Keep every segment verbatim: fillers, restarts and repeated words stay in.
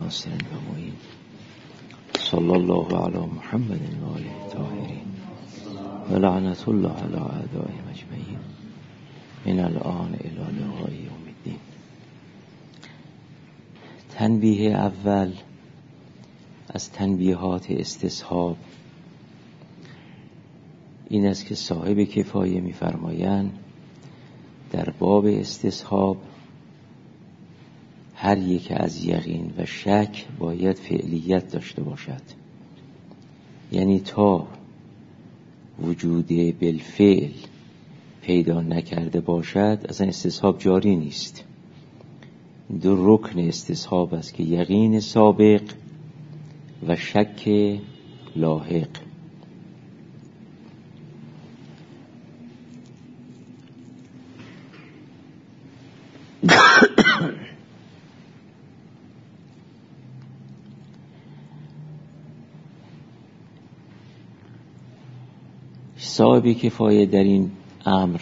ناصر و معین صلی الله علی محمد و آله الطاهرین و لعنت الله علی اعدائهم اجمعین من الآن الی لقاء یوم الدین. تنبیه اول از تنبیهات استصحاب این است که صاحب کفایه می‌فرمایند در باب استصحاب هر یک از یقین و شک باید فعلیت داشته باشد، یعنی تا وجود بالفعل پیدا نکرده باشد اصلا استصحاب جاری نیست. دو رکن استصحاب است که یقین سابق و شک لاحق. صاحب کفایه در این امر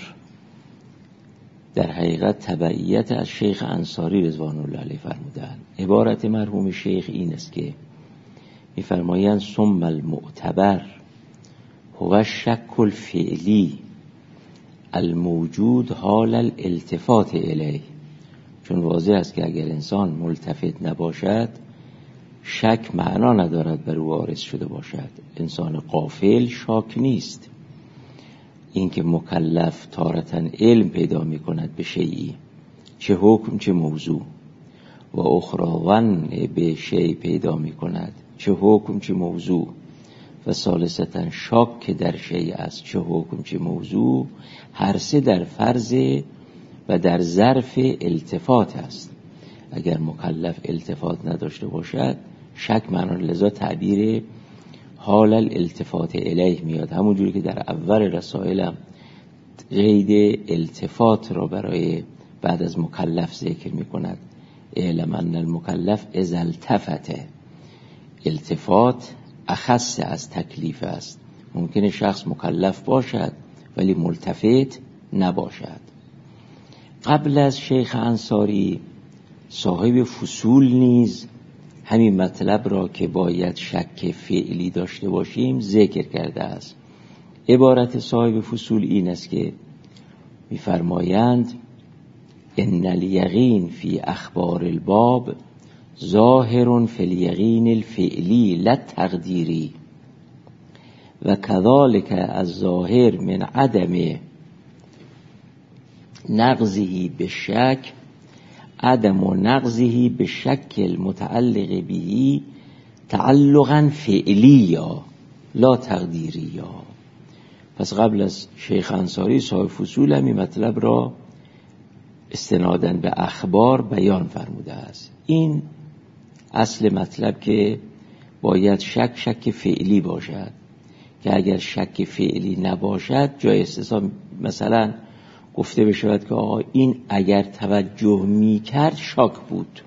در حقیقت تبعیت از شیخ انصاری رضوان الله علیه فرمودند. عبارت مرحوم شیخ این است که می‌فرمایند ثم المعتبر هو الشک الفعلی الموجود حال الالتفات الیه. چون واضح است که اگر انسان ملتفت نباشد شک معنا ندارد بر او وارد شده باشد. انسان غافل شاک نیست. این که مکلف تارتاً علم پیدا می کند به شیئی، چه حکم چه موضوع، و اخراون به شیء پیدا می کند، چه حکم چه موضوع، و ثالثتاً شاک که در شیء است، چه حکم چه موضوع، هر سه در فرض و در ظرف التفات است. اگر مکلف التفات نداشته باشد شک معنا، لذا تعبیر حال الالتفات الیه میاد. همون جوری که در اول رسائلم قید التفات را برای بعد از مکلف ذکر میکند. اعلم ان المکلف اذا التفت. التفات اخص از تکلیف است. ممکنه شخص مکلف باشد ولی ملتفت نباشد. قبل از شیخ انصاری صاحب فصول نیز همین مطلب را که باید شک فعلی داشته باشیم ذکر کرده است. عبارت صاحب فصول این است که می‌فرمایند ان الیقین فی اخبار الباب ظاهر فی الیقین الفعلی لا تقدیری و کذالک الظاهر من عدم نقضه بالشک عدم و نقضه به شکل متعلق بهی تعلقا فعلی یا لا تقدیری یا. پس قبل از شیخ انصاری صاحب فصول هم این مطلب را استناداً به اخبار بیان فرموده است. این اصل مطلب که باید شک شک فعلی باشد، که اگر شک فعلی نباشد جای استثنا مثلا گفته بشود که آقا این اگر توجه می کرد شاک بود.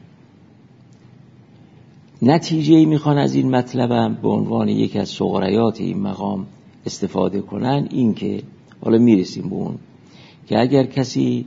نتیجه میخوان از این مطلبم به عنوان یک از صغریات این مقام استفاده کنن، این که حالا میرسیم به اون که اگر کسی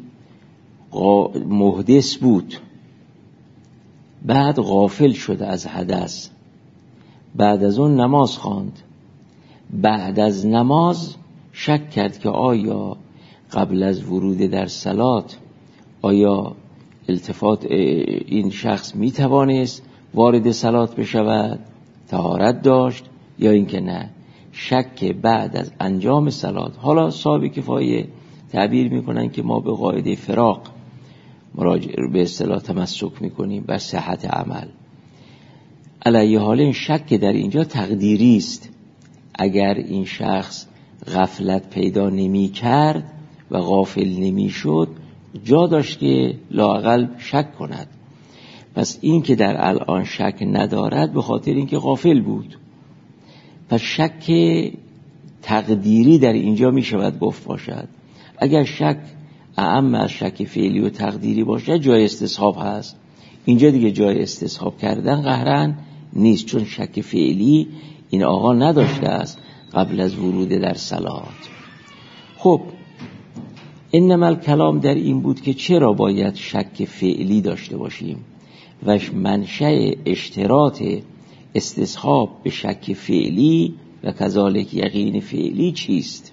محدث بود بعد غافل شده از حدث، بعد از اون نماز خواند، بعد از نماز شک کرد که آیا قبل از ورود در صلات آیا التفات این شخص می توانست وارد صلات بشود، طهارت داشت یا اینکه نه، شک بعد از انجام صلات. حالا صاحب کفایه تعبیر می کنن که ما به قاعده فراق مراجع به اصطلاح تمسک می کنیم بر صحت عمل. علیه حال این شک در اینجا تقدیری است. اگر این شخص غفلت پیدا نمی کرد و غافل نمی شد جا داشت که لااقل شک کند. پس این که در الان شک ندارد به خاطر اینکه غافل بود. پس شک تقدیری در اینجا می شود گفت باشد. اگر شک اعم از شک فعلی و تقدیری باشد جای استصحاب هست. اینجا دیگه جای استصحاب کردن قهرن نیست، چون شک فعلی این آقا نداشته است قبل از ورود در صلات. خب انما الکلام در این بود که چرا باید شک فعلی داشته باشیم و منشأ اشتراط استصحاب به شک فعلی و کذالک یقین فعلی چیست؟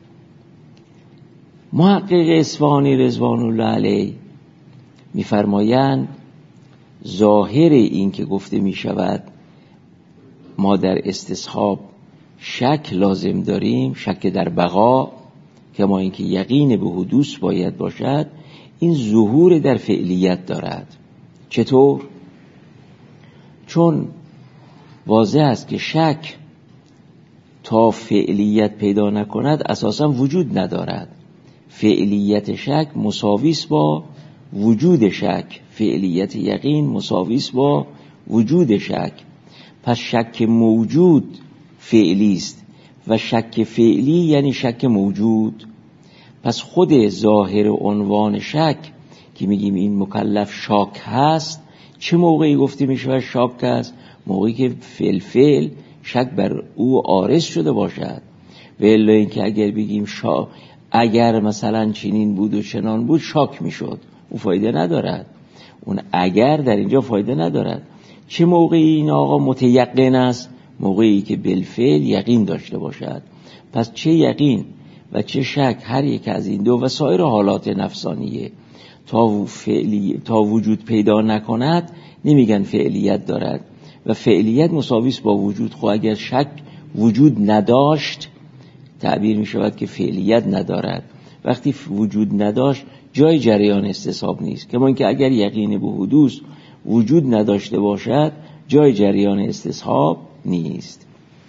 محقق اصفهانی رضوان الله علیه می‌فرمایند ظاهر این که گفته می شود ما در استصحاب شک لازم داریم، شک در بقا، که ما اینکه یقین به حدوث باید باشد، این ظهور در فعلیت دارد. چطور؟ چون واضح است که شک تا فعلیت پیدا نکند اساسا وجود ندارد. فعلیت شک مساویس با وجود شک، فعلیت یقین مساویس با وجود شک. پس شک موجود فعلی است و شک فعلی یعنی شک موجود. پس خود ظاهر عنوان شک که میگیم این مکلف شاک هست، چه موقعی گفته میشه شاک هست؟ موقعی که فعل فعل شک بر او عارض شده باشد. و الا اینکه اگر بگیم شا اگر مثلا چنین بود و چنان بود شاک میشد، اون فایده ندارد. اون اگر در اینجا فایده ندارد. چه موقعی این آقا متیقن است؟ موقعی که بالفعل یقین داشته باشد. پس چه یقین و چه شک، هر یک از این دو و سایر حالات نفسانیه تا فعلی تا وجود پیدا نکند نمیگن فعلیت دارد و فعلیت مساویس با وجود. خب اگر شک وجود نداشت تعبیر می شود که فعلیت ندارد. وقتی وجود نداشت جای جریان استصحاب نیست. کما اینکه اگر یقین به حدوث وجود نداشته باشد جای جریان استصحاب نیست.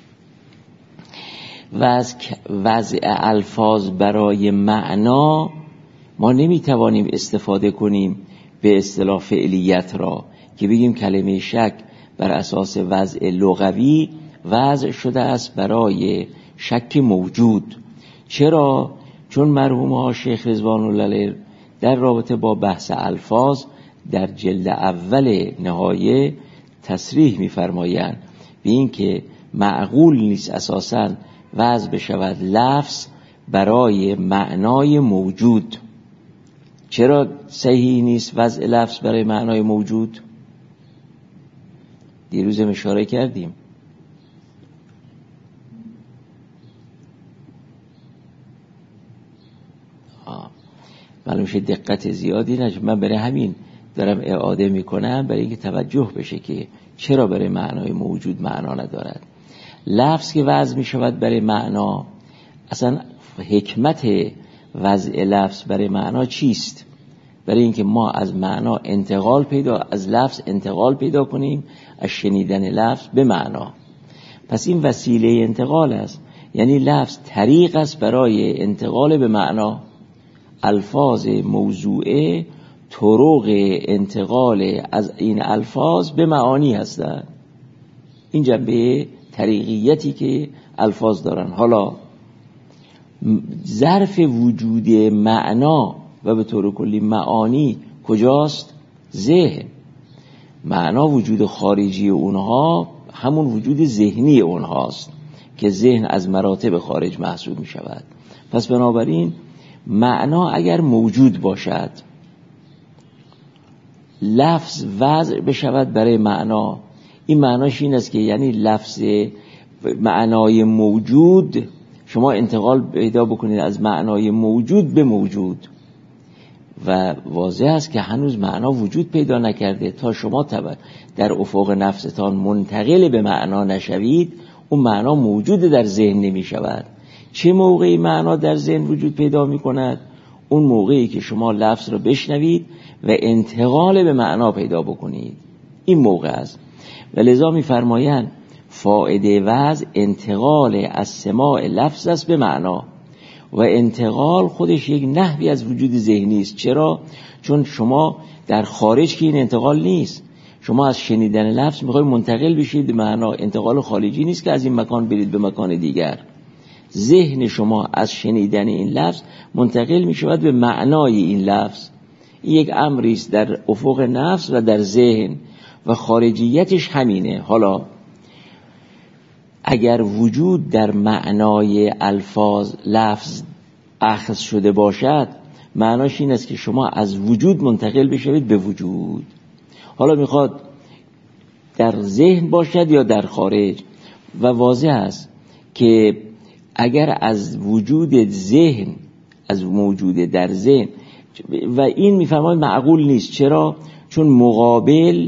و از وضع الفاظ برای معنا ما نمیتوانیم استفاده کنیم به اصطلاح فعلیت را که بگیم کلمه شک بر اساس وضع لغوی وضع شده است برای شک موجود. چرا؟ چون مرحوم ها شیخ رضوان الله علیه در رابطه با بحث الفاظ در جلد اول نهایه تصریح می‌فرمایند به این که معقول نیست اساساً وضع بشود لفظ برای معنای موجود. چرا صحیح نیست وضع لفظ برای معنای موجود؟ دیروز اشاره کردیم. معلوم شد دقت زیادی نشه. من برای همین دارم اعاده میکنم برای اینکه توجه بشه که چرا برای معنای موجود معنا ندارد. لفظ که وضع می شود برای معنا، اصلا حکمت وضع لفظ برای معنا چیست؟ برای اینکه ما از معنا انتقال پیدا از لفظ انتقال پیدا کنیم، از شنیدن لفظ به معنا. پس این وسیله انتقال است، یعنی لفظ طریق است برای انتقال به معنا. الفاظ موضوعه طرق انتقال از این الفاظ به معانی هستند. این جنبه طریقیتی که الفاظ دارن. حالا ظرف وجود معنا و به طور کلی معانی کجاست؟ ذهن. معنا وجود خارجی اونها همون وجود ذهنی اونهاست که ذهن از مراتب خارج محسوب می شود. پس بنابراین معنا اگر موجود باشد، لفظ وضع بشود برای معنا، این معناش این است که یعنی لفظ معنای موجود شما انتقال پیدا بکنید از معنای موجود به موجود. و واضح است که هنوز معنا وجود پیدا نکرده. تا شما در افق نفستان منتقل به معنا نشوید اون معنا موجود در ذهن نمی شود. چه موقعی معنا در ذهن وجود پیدا می کند؟ اون موقعی که شما لفظ را بشنوید و انتقال به معنا پیدا بکنید، این موقع است. و لذا می فرمایند فائده وضع انتقال از سماع لفظ است به معنا. و انتقال خودش یک نحوی از وجود ذهنی است. چرا؟ چون شما در خارج که این انتقال نیست. شما از شنیدن لفظ میخواید منتقل بشید به معنا. انتقال خارجی نیست که از این مکان برید به مکان دیگر. ذهن شما از شنیدن این لفظ منتقل میشود به معنای این لفظ. این یک امری است در افق نفس و در ذهن و خارجیتش همینه. حالا اگر وجود در معنای الفاظ لفظ اخذ شده باشد، معناش این است که شما از وجود منتقل بشوید به وجود. حالا میخواد در ذهن باشد یا در خارج. و واضح است که اگر از وجود ذهن، از موجود در ذهن، و این میفهمید معقول نیست. چرا؟ چون مقابل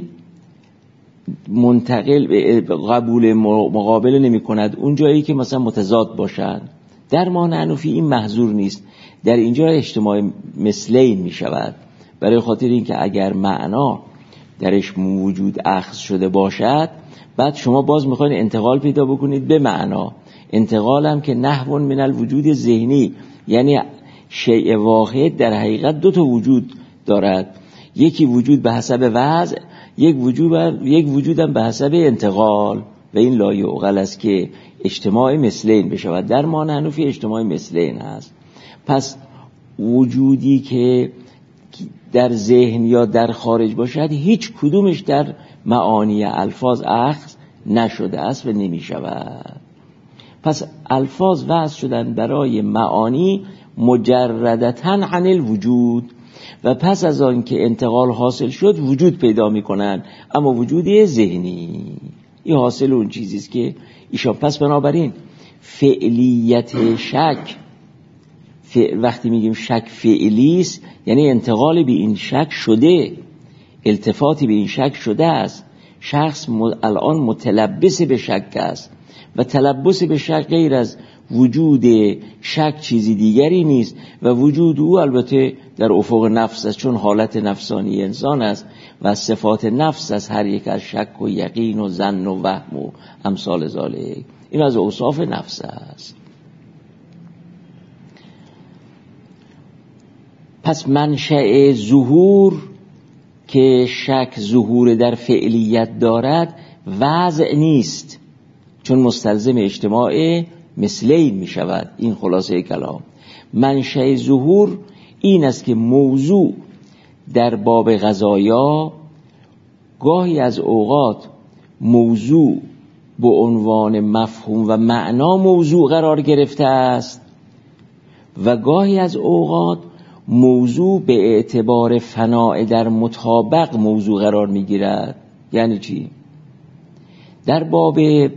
منتقل قبول مقابل نمی کند اون جایی که مثلا متضاد باشد. در معنی حنفی این محظور نیست، در اینجا اجتماع مثلین می شود، برای خاطر اینکه اگر معنا درش موجود اخذ شده باشد، بعد شما باز میخواین انتقال پیدا بکنید به معنا. انتقال هم که نحو من الوجود ذهنی، یعنی شیء واحد در حقیقت دو تا وجود دارد، یکی وجود به حسب وضع، یک وجود یک وجودم به حسب انتقال. و این لا یعقل است که اجتماع مثلین بشود. در معنی حنفی اجتماع مثلین هست. پس وجودی که در ذهن یا در خارج باشد، هیچ کدومش در معانی الفاظ اخذ نشده است و نمی شود. پس الفاظ وضع شدن برای معانی مجردتاً عن الوجود، و پس از آن که انتقال حاصل شد وجود پیدا می کنند، اما وجود ذهنی. این حاصل اون چیزی است که ایشان. پس بنابراین فعلیت شک، وقتی میگیم شک فعلی است، یعنی انتقال به این شک شده، التفاتی به این شک شده است. شخص الان متلبس به شک است و تلبس به شک غیر از وجود شک چیزی دیگری نیست، و وجود او البته در افق نفس است، چون حالت نفسانی انسان است و صفات نفس است، هر یک از شک و یقین و ظن و وهم و امثال ذالک. این از اوصاف نفس است. پس منشأ ظهور که شک ظهور در فعلیت دارد وضع نیست، چون مستلزم اجتماع مثلین می شود. این خلاصه کلام. منشأ ظهور این است که موضوع در باب قضایا گاهی از اوقات موضوع به عنوان مفهوم و معنا موضوع قرار گرفته است، و گاهی از اوقات موضوع به اعتبار فناء در مطابق موضوع قرار می گیرد. یعنی چی؟ در باب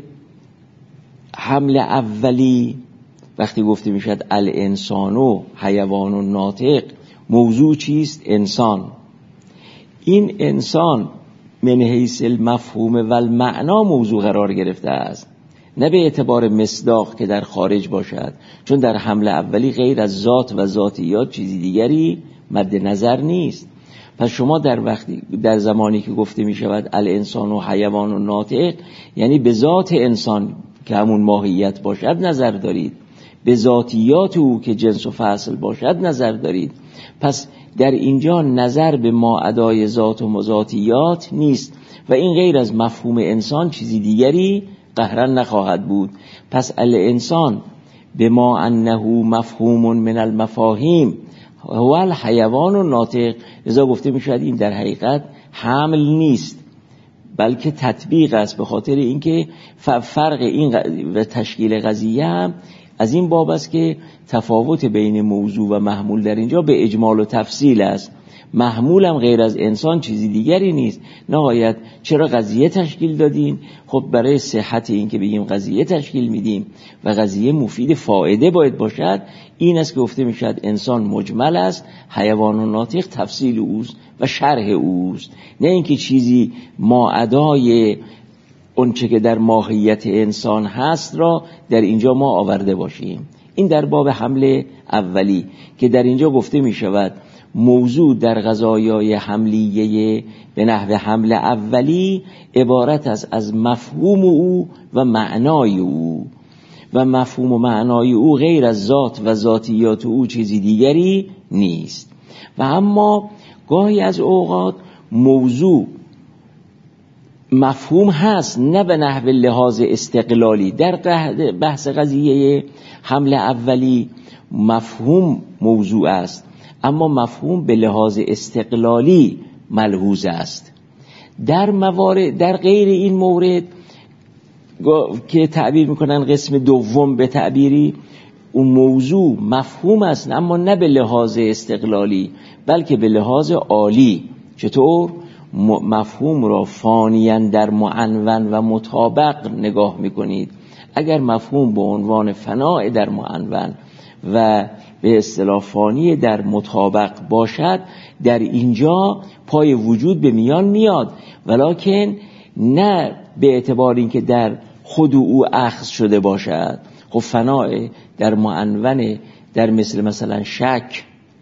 حمل اولی وقتی گفته می شد الانسانو حیوان و ناطق، موضوع چیست؟ انسان. این انسان من حیث المفهوم و المعنا موضوع قرار گرفته است، نه به اعتبار مصداق که در خارج باشد، چون در حمل اولی غیر از ذات و ذاتیات چیزی دیگری مد نظر نیست. پس شما در وقتی در زمانی که گفته می شود الانسان و حیوان و ناطق، یعنی به ذات انسان که همون ماهیت باشد نظر دارید، به ذاتیات او که جنس و فصل باشد نظر دارید. پس در اینجا نظر به ما ادای ذات و ذاتیات نیست، و این غیر از مفهوم انسان چیزی دیگری قهرا نخواهد بود. پس الانسان به ما انه مفهوم من المفاهیم هو الحیوان و ناطق، لذا گفته می شود این در حقیقت حمل نیست بلکه تطبیق است، به خاطر اینکه فرق این و تشکیل قضیه هم از این باب است که تفاوت بین موضوع و محمول در اینجا به اجمال و تفصیل است. محمول هم غیر از انسان چیزی دیگری نیست. نهایت چرا قضیه تشکیل دادین؟ خب برای صحت این که بگیم قضیه تشکیل میدیم و قضیه مفید فایده باید باشد. این است که گفته میشد انسان مجمل است، حیوان و ناطق تفصیل اوست و شرح اوست، نه اینکه چیزی ما ادای اونچه که در ماهیت انسان هست را در اینجا ما آورده باشیم. این در باب حمل اولی که در اینجا گفته می شود موضوع در قضایای حملیه به نحو حمل اولی عبارت است از مفهوم او و معنای او، و مفهوم و معنای او غیر از ذات و ذاتیات او چیزی دیگری نیست. و اما گاهی از اوقات موضوع مفهوم هست، نه به نحو لحاظ استقلالی. در بحث قضیه حمل اولی مفهوم موضوع است، اما مفهوم به لحاظ استقلالی ملحوظ است. در موارد در غیر این مورد که تعبیر میکنن قسم دوم به تعبیری، اون موضوع مفهوم است اما نه به لحاظ استقلالی بلکه به لحاظ عالی. چطور؟ مفهوم را فانیاً در معنون و مطابق نگاه میکنید، اگر مفهوم به عنوان فناء در معنون و به اصطلاح فانی در مطابق باشد، در اینجا پای وجود به میان میاد، ولکن نه به اعتبار اینکه در خود او اخذ شده باشد. خب فناء در معنون، در مثل مثلا شک،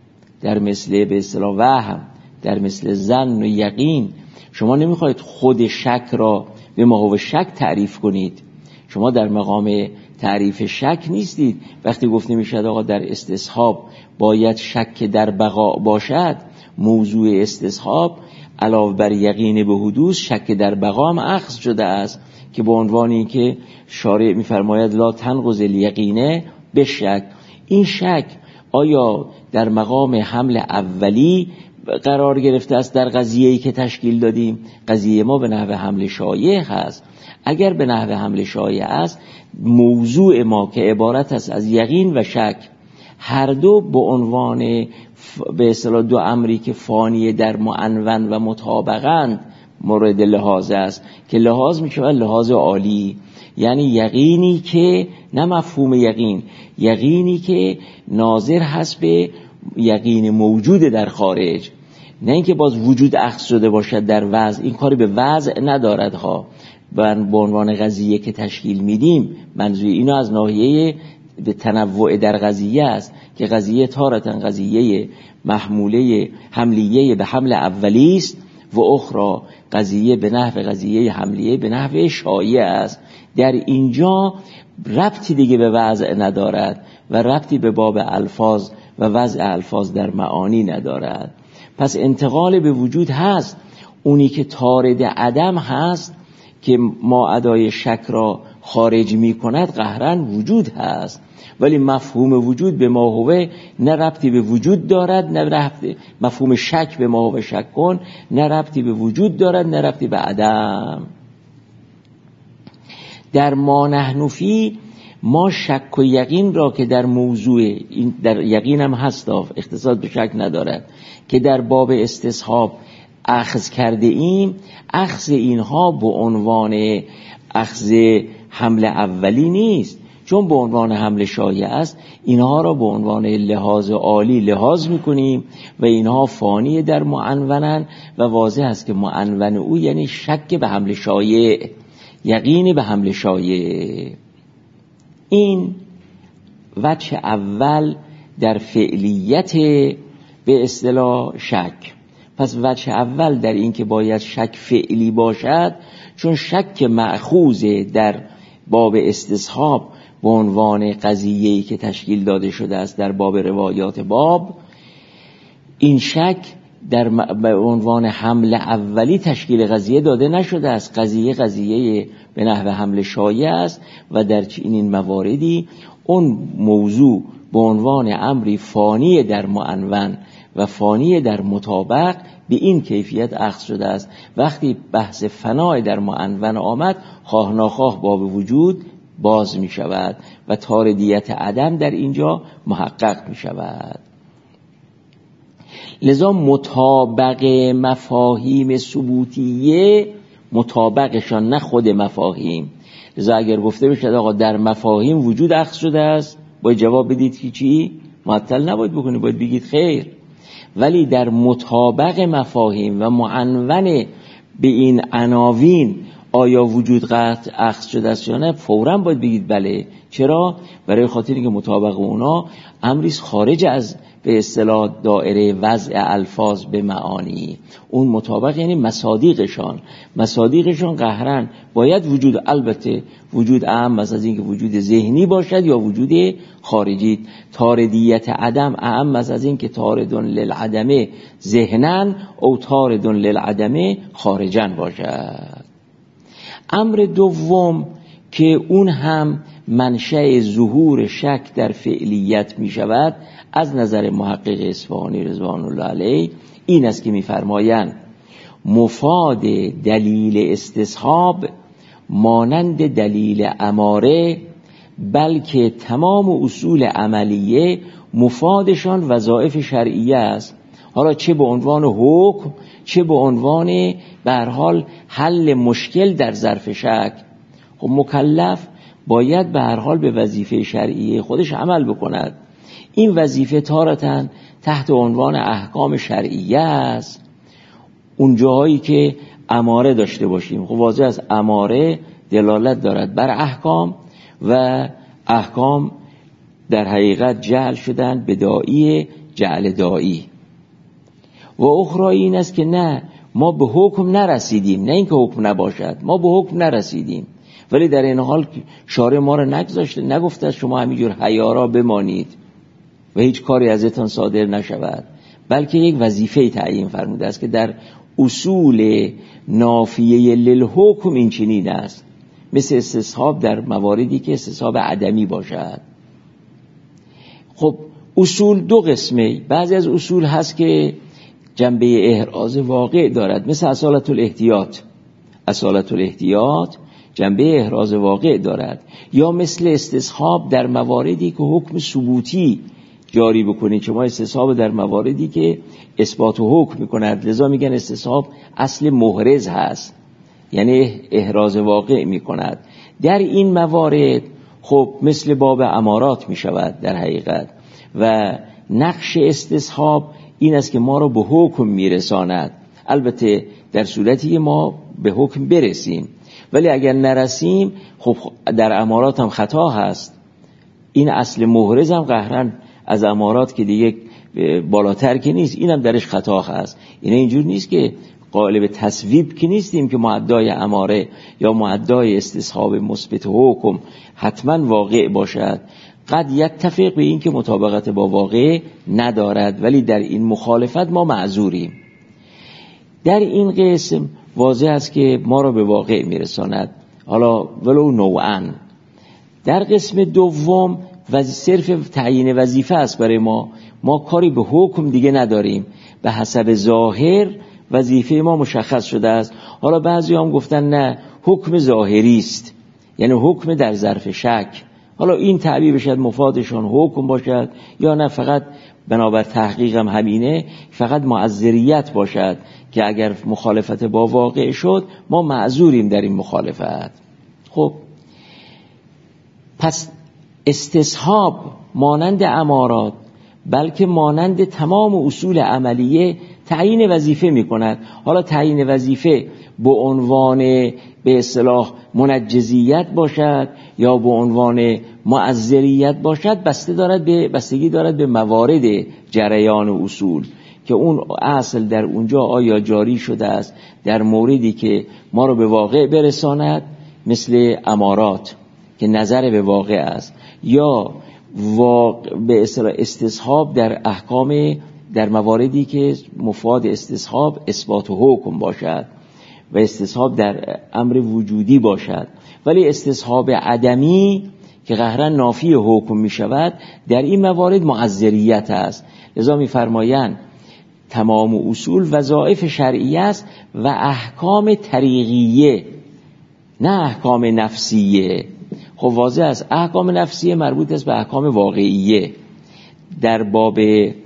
در مثل به اصطلاح وهم، در مثل ظن و یقین، شما نمیخواید خود شک را به ماهو شک تعریف کنید. شما در مقام تعریف شک نیستید. وقتی گفته میشد آقا در استصحاب باید شک در بقا باشد، موضوع استصحاب علاوه بر یقین به حدوث، شک در بقا هم اخذ شده است که به عنوان این که شارع میفرماید لا تنقض الیقینه به شک. این شک آیا در مقام حمل اولی قرار گرفته است در قضیه‌ای که تشکیل دادیم؟ قضیه ما به نحو حمل شایع هست. اگر به نحو حمل شایع است، موضوع ما که عبارت است از یقین و شک، هر دو به عنوان به اصطلاح دو امری که فانی در معنون و مطابقند مورد لحاظ است، که لحاظ می شود لحاظ عالی، یعنی یقینی که نه مفهوم یقین، یقینی که ناظر هست به یقین موجود در خارج، نه اینکه باز وجود اخذ شده باشد در وضع. این کاری به وضع ندارد ها. به عنوان قضیه که تشکیل میدیم، منظور اینو از ناحیه به تنوع در قضیه است که قضیه تارتاً قضیه محموله حملیه به حمل اولی است و اخرى قضیه به نحو قضیه حملیه به نحو شایع است. در اینجا ربطی دیگه به وضع ندارد و ربطی به باب الفاظ و وضع الفاظ در معانی ندارد. پس انتقال به وجود هست. اونی که طارد عدم هست که ما ادای شک را خارج می کند قهرن وجود هست، ولی مفهوم وجود به ما هوه نه ربطی به وجود دارد، نه ربطی مفهوم شک به ما هوه شک کن نه ربطی به وجود دارد، نه ربطی به عدم. در ما نحن فی، ما شک و یقین را که در موضوع این در یقین هم هست، اختصاص به شک ندارد، که در باب استصحاب اخذ کرده ایم، اخذ اینها به عنوان اخذ حمل اولی نیست، چون به عنوان حمل شایع است. اینها را به عنوان لحاظ عالی لحاظ میکنیم و اینها فانی در معنونن و واضح است که معنون او یعنی شک به حمل شایع، یقین به حمل شایع. این وجه اول در فعلیت به اصطلاح شک. پس وجه اول در این که باید شک فعلی باشد، چون شک مأخوذ در باب استصحاب به عنوان قضیه‌ای که تشکیل داده شده است در باب روایات باب، این شک در به عنوان حمل اولی تشکیل قضیه داده نشده است. قضیه قضیه به نحو حمل شایع است و در چنین مواردی اون موضوع به عنوان امری فانی در معنون و فانی در مطابق به این کیفیت اخذ شده است. وقتی بحث فنای در معنون آمد، خواه ناخواه باب وجود باز می شود و طاردیت عدم در اینجا محقق می شود. لذا مطابق مفاهیم ثبوتیه، مطابقشان نه خود مفاهیم. لذا اگر گفته بشد آقا در مفاهیم وجود اخذ شده است، باید جواب بدید که چی؟ معطل نباید بکنید، باید بگید خیر. ولی در مطابق مفاهیم و معنون به این عناوین آیا وجود قطع اخذ شده است یا نه، فوراً باید بگید بله. چرا؟ برای خاطر اینکه مطابق اونا امریز خارج از به اصطلاح دائره وضع الفاظ به معانی. اون مطابق یعنی مصادیقشان، مصادیقشان قهرن باید وجود، البته وجود اعم از اینکه وجود ذهنی باشد یا وجود خارجی. طاردیت عدم اعم از اینکه طاردن للعدم ذهنن او طاردن للعدم خارجن باشد. امر دوم که اون هم منشأ ظهور شک در فعلیت می شود از نظر محقق اصفهانی رضوان الله علیه این است که می فرمایند مفاد دلیل استصحاب مانند دلیل اماره، بلکه تمام اصول عملیه مفادشان وظایف شرعیه است. حالا چه به عنوان حکم چه به عنوان به هر حال حل مشکل در ظرف شک. خب مکلف باید به هر حال به وظیفه شرعی خودش عمل بکند. این وظیفه تارتاً تحت عنوان احکام شرعیه است. اون جاهایی که اماره داشته باشیم، خب واضح است اماره دلالت دارد بر احکام و احکام در حقیقت جعل شدن به داعی جعل داعی. و اخرى این است که نه، ما به حکم نرسیدیم، نه اینکه حکم نباشد، ما به حکم نرسیدیم، ولی در این حال شارع ما را نگذاشته، نگفته شما همینجور حیارا بمانید و هیچ کاری ازتان صادر نشود، بلکه یک وظیفه تعیین فرموده است که در اصول نافیه للحکم این چنین است، مثل استصحاب در مواردی که استصحاب عدمی باشد. خب اصول دو قسمه، بعضی از اصول هست که جنبه احراز واقع دارد، مثل اصالت الاحتیاط. اصالت الاحتیاط جنبه احراز واقع دارد، یا مثل استصحاب در مواردی که حکم ثبوتی جاری بکنید، شما استصحاب در مواردی که اثبات و حکم میکند، لذا میگن استصحاب اصل محرز هست، یعنی احراز واقع میکند. در این موارد خب مثل باب امارات میشود در حقیقت، و نقش استصحاب این است که ما رو به حکم میرساند، البته در صورتی که ما به حکم برسیم، ولی اگر نرسیم خب در امارات هم خطا هست. این اصل محرز هم قهرن از امارات که دیگه بالاتر که نیست، اینم درش خطا هست. این اینجور نیست که قائل به تصویب که نیستیم که معدای اماره یا معدای استصحاب مثبت حکم حتما واقع باشد، قد یتفق به این که مطابقت با واقع ندارد، ولی در این مخالفت ما معذوریم. در این قسم واضح است که ما را به واقع میرساند، حالا ولو نوعاً. در قسم دوم و صرف تعیین وظیفه است برای ما، ما کاری به حکم دیگه نداریم، به حسب ظاهر وظیفه ما مشخص شده است. حالا بعضی هم گفتن نه، حکم ظاهری است، یعنی حکم در ظرف شک. حالا این تعبیر بشد مفادشان حکم باشد، یا نه فقط بنابر تحقیقم همینه، فقط معذریت باشد که اگر مخالفت با واقع شد ما معذوریم در این مخالفت. خب پس استصحاب مانند امارات بلکه مانند تمام اصول عملیه تعیین وظیفه می کند. حالا تعیین وظیفه به عنوان به اصطلاح منجزیت باشد یا به عنوان معذریت باشد، بسته دارد به بستگی دارد به موارد جریان اصول، که اون اصل در اونجا آیا جاری شده است در موردی که ما رو به واقع برساند، مثل امارات که نظر به واقع است، یا واقع به اصطلاح استصحاب در احکام در مواردی که مفاد استصحاب اثبات و حکم باشد و استصحاب در امر وجودی باشد. ولی استصحاب عدمی که قهرا نافی حکم می شود، در این موارد معذریت است. لذا می فرمایند تمام اصول وظایف شرعیه است و احکام طریقیه، نه احکام نفسیه. خب واضح است احکام نفسیه مربوط است به احکام واقعیه. در باب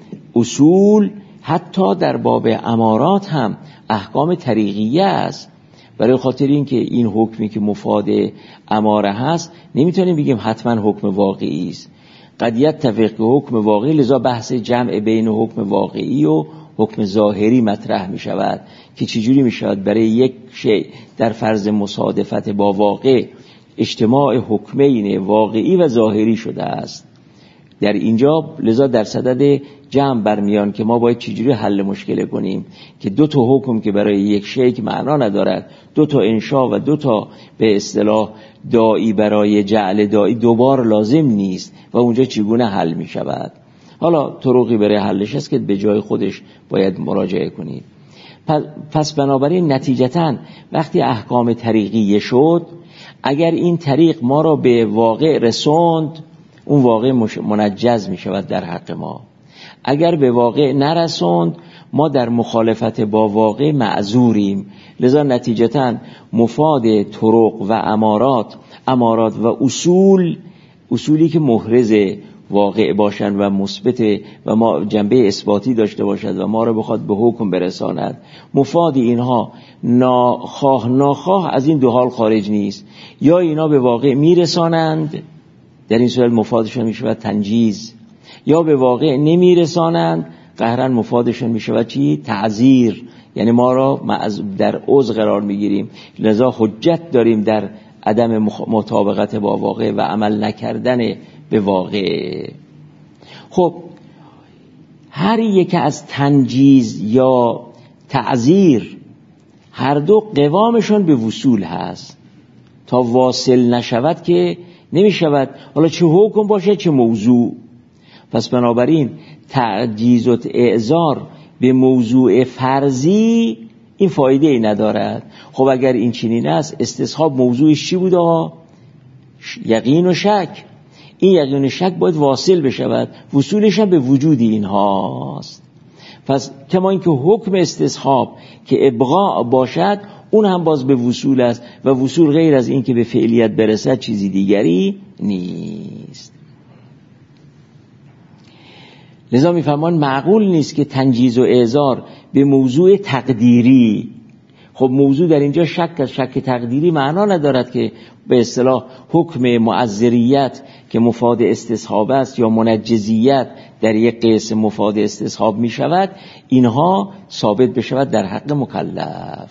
اصول حتی در باب امارات هم احکام طریقیه است، برای خاطر اینکه این حکمی که مفاد اماره هست نمیتونیم بگیم حتما حکم واقعی است، قد یتفق که حکم واقعی، لذا بحث جمع بین حکم واقعی و حکم ظاهری مطرح می شود که چجوری می شود برای یک شیء در فرض مصادفت با واقع اجتماع حکمین واقعی و ظاهری شده است. در اینجا لذا در صدد جمع برمیان که ما باید چجوری حل مشکل کنیم که دو تا حکم که برای یک شیء که معنا ندارد، دو تا انشاء و دو تا به اصطلاح داعی برای جعل داعی دوبار لازم نیست و اونجا چگونه حل می شود. حالا طرقی برای حلش است که به جای خودش باید مراجعه کنید. پس بنابراین نتیجتاً وقتی احکام طریقیه شد، اگر این طریق ما را به واقع رسوند، اون واقع منجز می شود در حق ما. اگر به واقع نرسوند، ما در مخالفت با واقع معذوریم. لذا نتیجتاً مفاد طرق و امارات، امارات و اصول، اصولی که محرز واقع باشند و مثبت و ما جنبه اثباتی داشته باشد و ما را بخواد به حکم برساند، مفاد اینها ناخواه ناخواه از این دو حال خارج نیست. یا اینا به واقع میرسانند، در این صورت مفادشون میشود تنجیز، یا به واقع نمیرسانند، قهرن مفادشون میشود چی؟ تعذیر، یعنی ما را در عذر قرار میگیریم، لذا حجت داریم در عدم مطابقت با واقع و عمل نکردن به واقع. خب هر یک از تنجیز یا تعذیر هر دو قوامشون به وصول هست، تا واصل نشود که نمی شود، حالا چه حکم باشه چه موضوع. پس بنابراین تعجیز و اعذار به موضوع فرضی این فایده ای ندارد. خب اگر این چنین است، استصحاب موضوعش چی بوده؟ یقین و شک. این یقین و شک باید واصل بشود، وصولش هم به وجود اینهاست. پس کما اینکه حکم استصحاب که ابقاء باشد، اون هم باز به وصول است و وصول غیر از این که به فعلیت برسد چیزی دیگری نیست. لذا میفرمان معقول نیست که تنجیز و اعذار به موضوع تقدیری، خب موضوع در اینجا شک از شک تقدیری معنا ندارد که به اصطلاح حکم معذریت که مفاد استصحاب است یا منجزیت در یک قسم مفاد استصحاب می شود، اینها ثابت بشود در حق مکلف.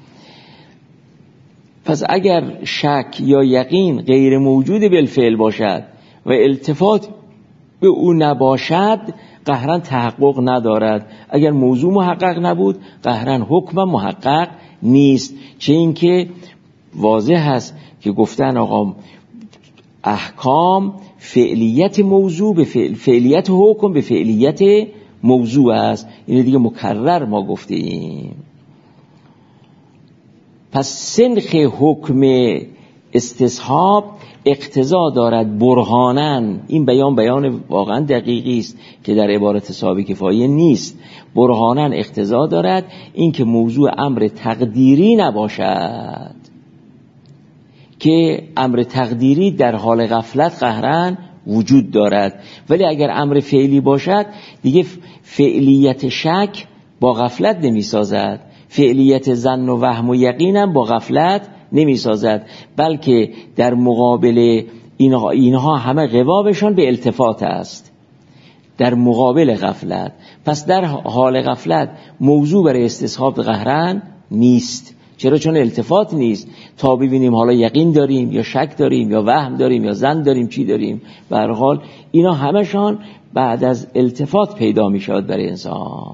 پس اگر شک یا یقین غیر موجود بالفعل باشد و التفات به او نباشد، قهرن تحقق ندارد. اگر موضوع محقق نبود، قهرن حکم محقق نیست. چه اینکه واضح هست که گفتن آقا احکام فعلیت موضوع به فعل، فعلیت حکم به فعلیت موضوع است. این دیگه مکرر ما گفته ایم. پس سنخ حکم استصحاب اقتضا دارد برهانن، این بیان بیان واقعا دقیقی است که در عبارت صاحب کفایه نیست. برهانن اقتضا دارد این که موضوع امر تقدیری نباشد، که امر تقدیری در حال غفلت قهرن وجود دارد. ولی اگر امر فعلی باشد، دیگه فعلیت شک با غفلت نمی سازد، فعلیت ظن و وهم و یقینم با غفلت نمی سازد، بلکه در مقابل اینها, اینها همه قوابشان به التفات است، در مقابل غفلت. پس در حال غفلت موضوع برای استصحاب قهرن نیست. چرا؟ چون التفات نیست. تا ببینیم حالا یقین داریم یا شک داریم یا وهم داریم یا ظن داریم، چی داریم، به هر حال اینا همشان بعد از التفات پیدا می شود برای انسان.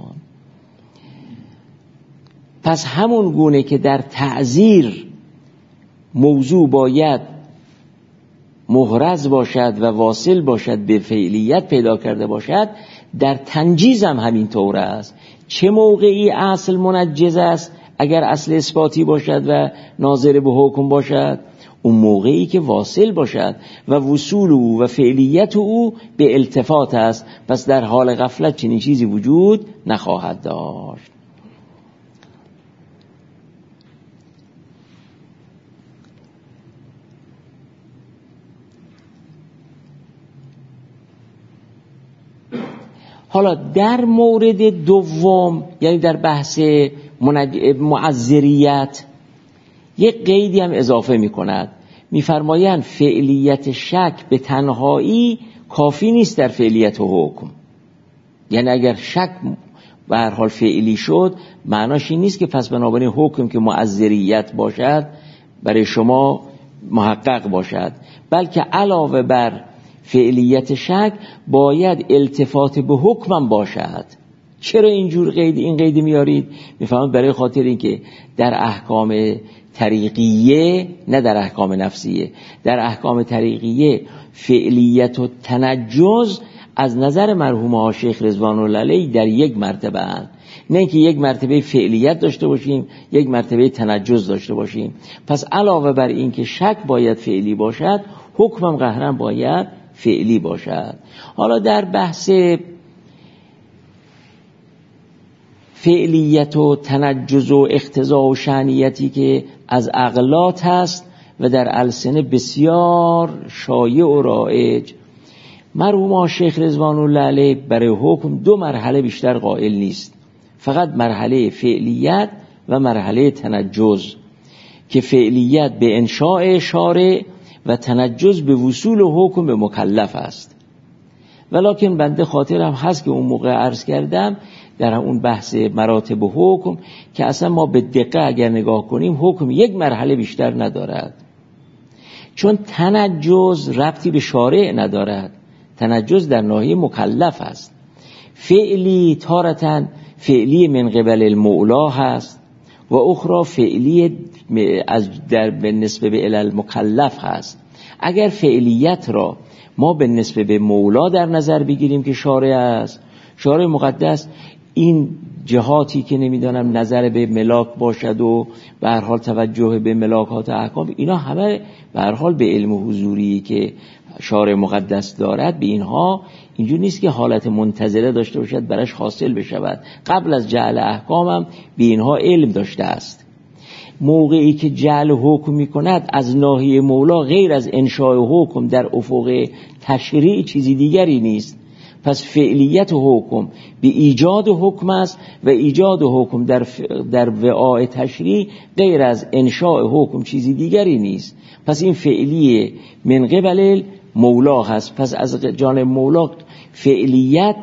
پس همون گونه که در تعذیر موضوع باید محرز باشد و واصل باشد، به فعلیت پیدا کرده باشد، در تنجیز هم همین طور است. چه موقعی اصل منجز است؟ اگر اصل اثباتی باشد و ناظر به حکم باشد، اون موقعی که واصل باشد و وصول او و فعلیت او به التفات است. پس در حال غفلت چنین چیزی وجود نخواهد داشت. حالا در مورد دوم، یعنی در بحث معذریت، یک قیدی هم اضافه می کند. می فرمایند فعلیت شک به تنهایی کافی نیست در فعلیت و حکم. یعنی اگر شک به هر حال فعلی شد، معناش این نیست که پس بنابراین حکم که معذریت باشد برای شما محقق باشد، بلکه علاوه بر فعلیت شک باید التفات به حکمم باشد. چرا اینجور قید این قید میارید؟ میفهمید برای خاطر اینکه در احکام طریقیه، نه در احکام نفسیه، در احکام طریقیه فعلیت و تنجز از نظر مرحوم ها شیخ رضوان الله علیه در یک مرتبه اند. نه که یک مرتبه فعلیت داشته باشیم، یک مرتبه تنجز داشته باشیم. پس علاوه بر این که شک باید فعلی باشد، حکمم قهرن باید فعلی باشد. حالا در بحث فعلیت و تنجز و اقتضا و شأنیتی که از اغلاط هست و در السنه بسیار شایع و رایج، مرحوم شیخ رضوان الله علیه برای حکم دو مرحله بیشتر قائل نیست، فقط مرحله فعلیت و مرحله تنجز، که فعلیت به انشاء شارع و تنجز به وصول حکم به مکلف است. ولکن بنده خاطرم هست که اون موقع عرض کردم در اون بحث مراتب حکم که اصلا ما به دقت اگر نگاه کنیم حکم یک مرحله بیشتر ندارد، چون تنجز ربطی به شارع ندارد، تنجز در ناحیه مکلف است. فعلی تارتاً فعلی من قبل المولا هست و اخرى فعلی از در بالنسبه به المکلف هست. اگر فعلیت را ما بالنسبه به مولا در نظر بگیریم که شارع است، شارع مقدس، این جهاتی که نمیدانم نظر به ملاک باشد و به هر حال توجه به ملاکات احکام، اینا همه به هر حال به علم حضوری که شارع مقدس دارد، به اینها اینجور نیست که حالت منتظره داشته باشد برش حاصل بشود، قبل از جعل احکام هم به اینها علم داشته است. موقعی که جعل حکم می کند از ناحیه مولا غیر از انشاء حکم در افق تشریع چیزی دیگری نیست. پس فعلیت حکم به ایجاد حکم است و ایجاد حکم در در وعاء تشریع غیر از انشاء حکم چیزی دیگری نیست. پس این فعلی من قبل مولا هست. پس از جانب مولا فعلیت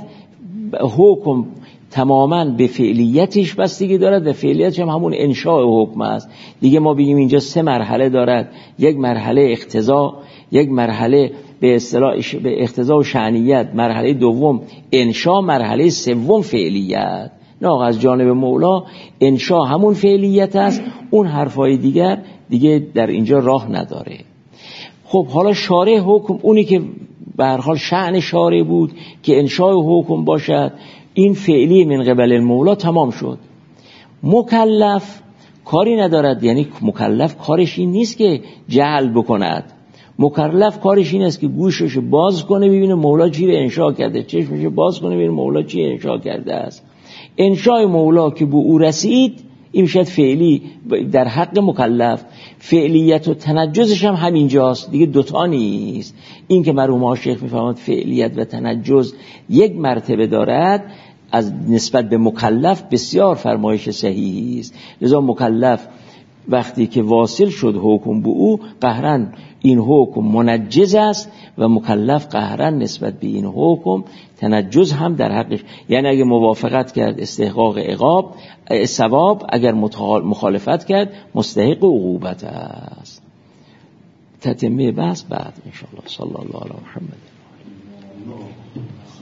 حکم تماما به فعلیتش بستگی دارد و فعلیتش هم همون انشاء حکم است. دیگه ما بگیم اینجا سه مرحله دارد، یک مرحله اقتضا، یک مرحله به اصطلاح به اقتضا و شأنیت، مرحله دوم انشاء، مرحله سوم فعلیت. نه از جانب مولا انشاء همون فعلیت است، اون حرفای دیگر دیگه در اینجا راه نداره. خب حالا شارع حکم اونی که به هر حال شأن شارع بود که انشاء حکم باشد، این فعلی من قبل المولا تمام شد. مکلف کاری ندارد، یعنی مکلف کارش این نیست که جعل بکند، مکلف کارش این است که گوشش باز کنه ببینه مولا چی رو انشاء کرده، چشمش باز کنه ببینه مولا چی انشاء کرده است. انشاء مولا که به او رسید این میشد فعلی در حق مکلف. فعلیت و تنجزش هم همینجاست، دیگه دوتا نیست. این که مرحوم شیخ میفهمد فعلیت و تنجز یک مرتبه دارد از نسبت به مکلف بسیار فرمایش صحیحی است. لذا مکلف وقتی که واصل شد حکم به او، قهرن این حکم منجز است و مکلف قهرن نسبت به این حکم تنجز هم در حقش، یعنی اگه موافقت کرد استحقاق عقاب ثواب، اگر مخالفت کرد مستحق عقوبت است. تتمه بحث بعد ان شاء الله. صلی الله علی محمد.